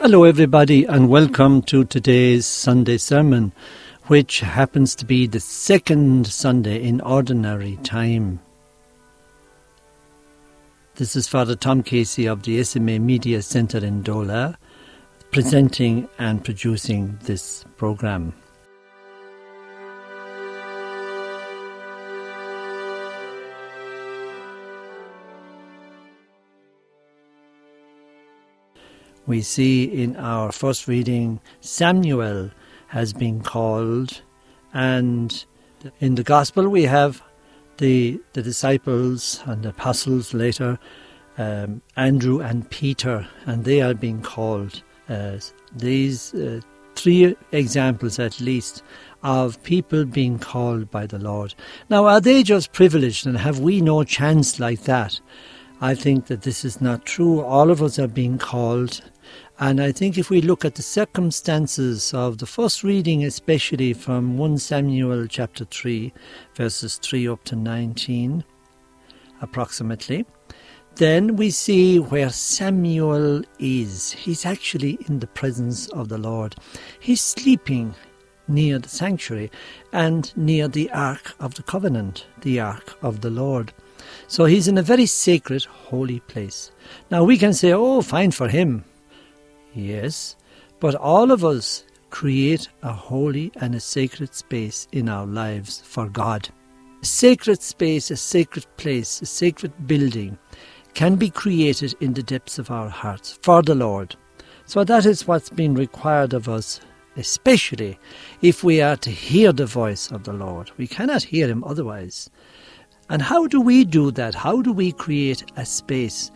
Hello everybody and welcome to today's Sunday sermon, which happens to be the second Sunday in Ordinary Time. This is Father Tom Casey of the SMA Media Centre in Dola, presenting and producing this programme. We see in our first reading, Samuel has been called, and in the Gospel we have the disciples and the apostles later, Andrew and Peter, and they are being called. These three examples at least of people being called by the Lord. Now, are they just privileged and have we no chance like that? I think that this is not true. All of us are being called. And I think if we look at the circumstances of the first reading, especially from 1 Samuel chapter 3, verses 3 up to 19, approximately, then we see where Samuel is. He's actually in the presence of the Lord. He's sleeping near the sanctuary and near the Ark of the Covenant, the Ark of the Lord. So he's in a very sacred, holy place. Now we can say, oh, fine for him. Yes, but all of us create a holy and a sacred space in our lives for God. A sacred space, a sacred place, a sacred building can be created in the depths of our hearts for the Lord. So that is what's been required of us, especially if we are to hear the voice of the Lord. We cannot hear him otherwise. And how do we do that? How do we create a space?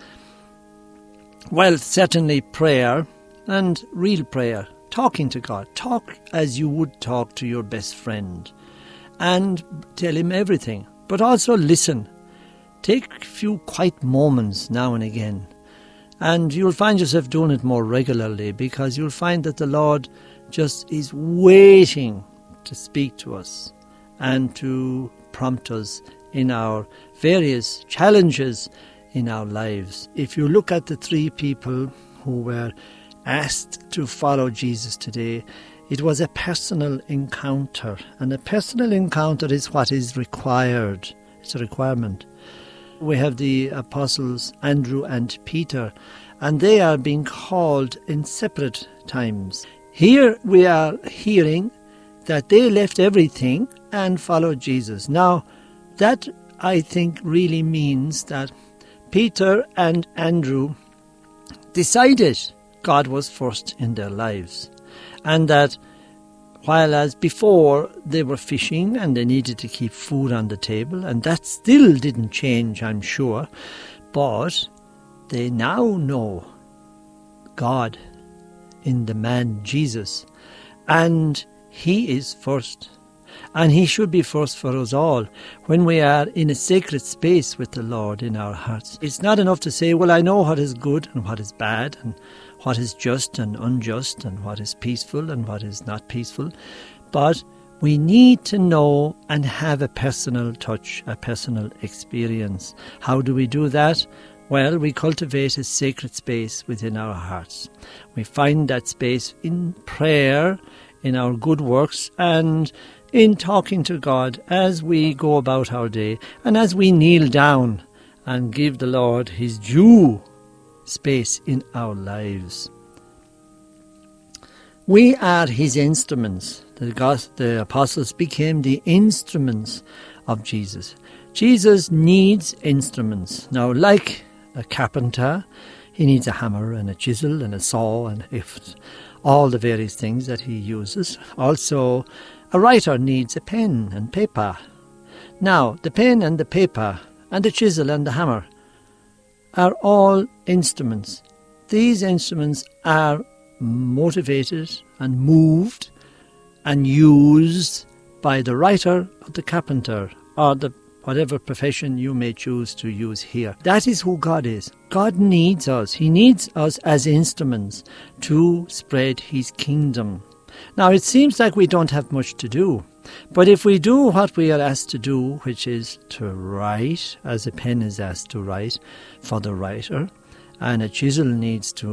Well, certainly prayer and real prayer, talking to God. Talk as you would talk to your best friend and tell him everything. But also listen. Take a few quiet moments now and again. And you'll find yourself doing it more regularly because you'll find that the Lord just is waiting to speak to us and to prompt us in our various challenges in our lives. If you look at the three people who were asked to follow Jesus today, it was a personal encounter, and a personal encounter is what is required. It's a requirement. We have the apostles Andrew and Peter, and they are being called in separate times. Here we are hearing that they left everything and followed Jesus. Now, that I think really means that Peter and Andrew decided God was first in their lives, and that while as before they were fishing and they needed to keep food on the table, and that still didn't change, I'm sure, but they now know God in the man Jesus, and he is first. And he should be first for us all when we are in a sacred space with the Lord in our hearts. It's not enough to say, well, I know what is good and what is bad and what is just and unjust and what is peaceful and what is not peaceful. But we need to know and have a personal touch, a personal experience. How do we do that? Well, we cultivate a sacred space within our hearts. We find that space in prayer, in our good works, and in talking to God as we go about our day and as we kneel down and give the Lord his due space in our lives. We are his instruments. The apostles became the instruments of Jesus. Jesus needs instruments. Now, like a carpenter, he needs a hammer and a chisel and a saw and all the various things that he uses. Also, a writer needs a pen and paper. Now, the pen and the paper and the chisel and the hammer are all instruments. These instruments are motivated and moved and used by the writer or the carpenter or the whatever profession you may choose to use here. That is who God is. God needs us. He needs us as instruments to spread his kingdom. Now, it seems like we don't have much to do, but if we do what we are asked to do, which is to write, as a pen is asked to write for the writer, and a chisel needs to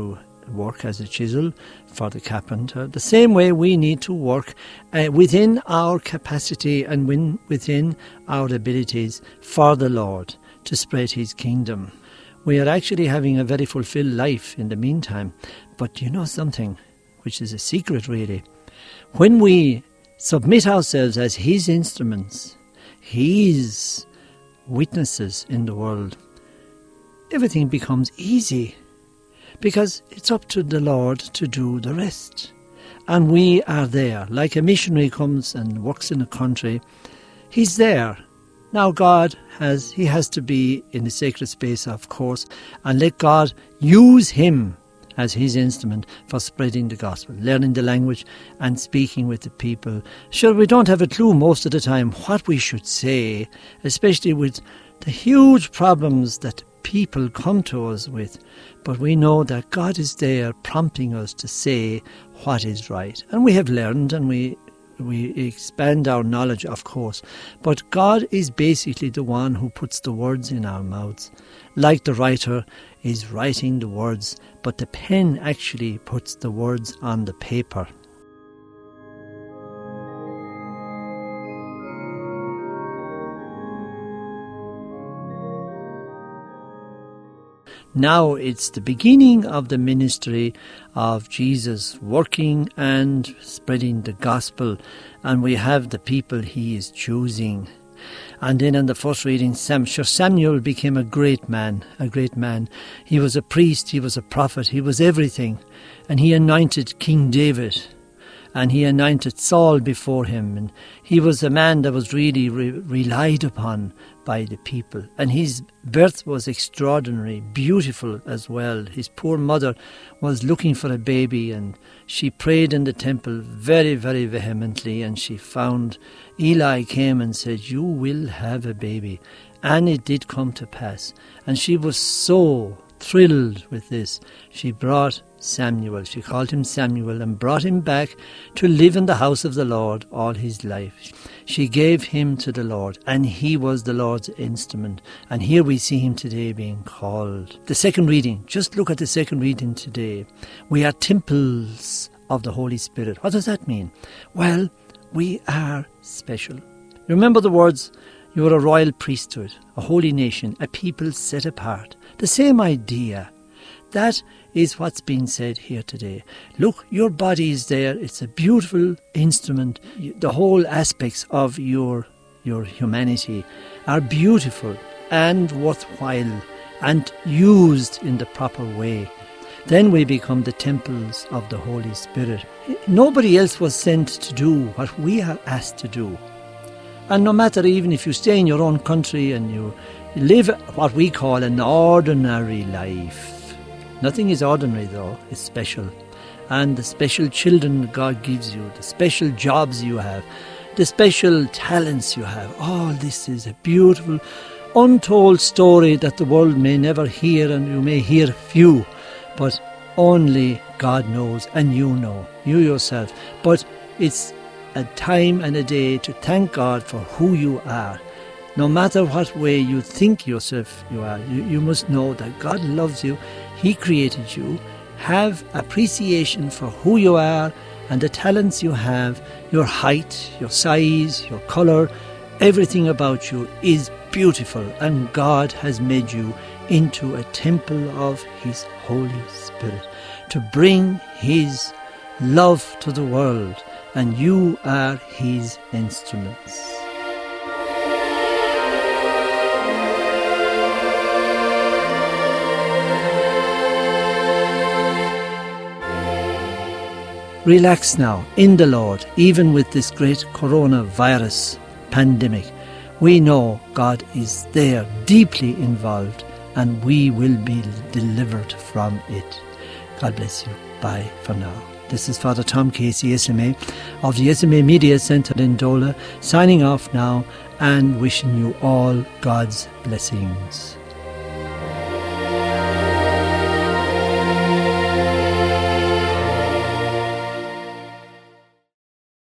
work as a chisel for the carpenter. The same way we need to work within our capacity and within our abilities for the Lord to spread his kingdom. We are actually having a very fulfilled life in the meantime. But you know something, which is a secret really. When we submit ourselves as his instruments, his witnesses in the world, everything becomes easy, because it's up to the Lord to do the rest. And we are there. Like a missionary comes and works in a country, he's there. Now God has to be in the sacred space, of course, and let God use him as his instrument for spreading the gospel, learning the language and speaking with the people. Sure, we don't have a clue most of the time what we should say, especially with the huge problems that people come to us with. But we know that God is there prompting us to say what is right. And we have learned and we expand our knowledge, of course. But God is basically the one who puts the words in our mouths. Like the writer is writing the words, but the pen actually puts the words on the paper. Now it's the beginning of the ministry of Jesus working and spreading the gospel, and we have the people he is choosing. And then in the first reading, Samuel became a great man. He was a priest, he was a prophet, he was everything. And he anointed King David, and he anointed Saul before him. And he was a man that was really relied upon by the people. And his birth was extraordinary, beautiful as well. His poor mother was looking for a baby, and she prayed in the temple very, very vehemently, and she found Eli came and said, "You will have a baby." And it did come to pass. And she was so thrilled with this. She brought Samuel, she called him Samuel, and brought him back to live in the house of the Lord all his life. She gave him to the Lord, and he was the Lord's instrument. And here we see him today being called. The second reading, just look at the second reading today. We are temples of the Holy Spirit. What does that mean? Well, we are special. Remember the words, you are a royal priesthood, a holy nation, a people set apart. The same idea. That is what's being said here today. Look, your body is there. It's a beautiful instrument. The whole aspects of your humanity are beautiful and worthwhile and used in the proper way. Then we become the temples of the Holy Spirit. Nobody else was sent to do what we are asked to do. And no matter, even if you stay in your own country and you live what we call an ordinary life. Nothing is ordinary though, it's special. And the special children God gives you, the special jobs you have, the special talents you have, all this is a beautiful, untold story that the world may never hear, and you may hear few, but only God knows and you know, you yourself. But it's a time and a day to thank God for who you are. No matter what way you think yourself you are, you must know that God loves you. He created you. Have appreciation for who you are and the talents you have, your height, your size, your colour, everything about you is beautiful, and God has made you into a temple of His Holy Spirit to bring His love to the world, and you are His instruments. Relax now in the Lord, even with this great coronavirus pandemic. We know God is there, deeply involved, and we will be delivered from it. God bless you. Bye for now. This is Father Tom Casey, SMA, of the SMA Media Centre in Dola, signing off now and wishing you all God's blessings.